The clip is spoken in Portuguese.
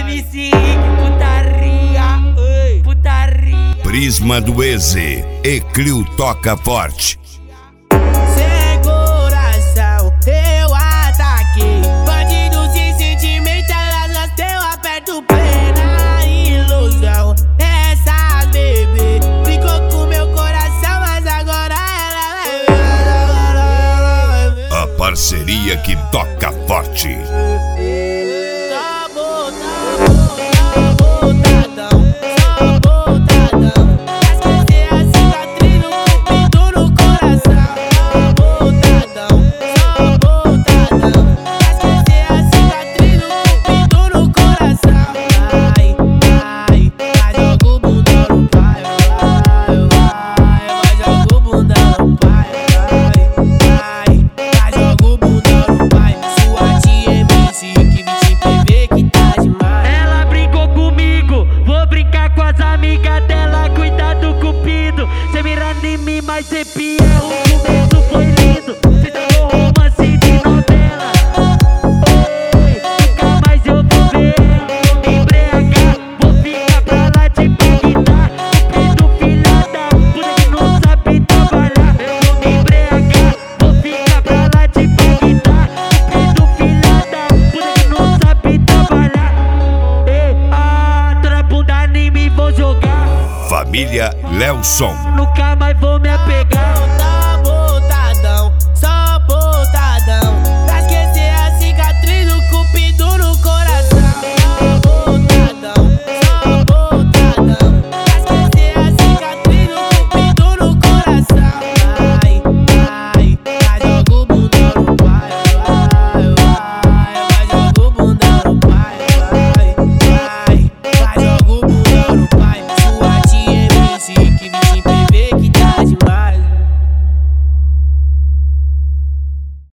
MC Rick, putaria, putaria. Prisma do Eze, Eclio toca forte. Sem coração, eu ataquei. Bandido sem sentimento, elas gostei, eu aperto plena ilusão. Essa bebê ficou com meu coração, mas agora ela vai. A parceria que toca forte. Mas sempre é o começo foi lindo. Cê tá no romance de novela. Oi, nunca mais eu vou ver. Vou me embriagar, vou ficar pra lá de Bagdá. Cupido filha da puta que não sabe trabalhar. Vou me embriagar, vou ficar pra lá de Bagdá. Cupido filha da puta que não sabe trabalhar. Tô na bunda em mim, vou jogar. Família Léo Som. Nunca mais vou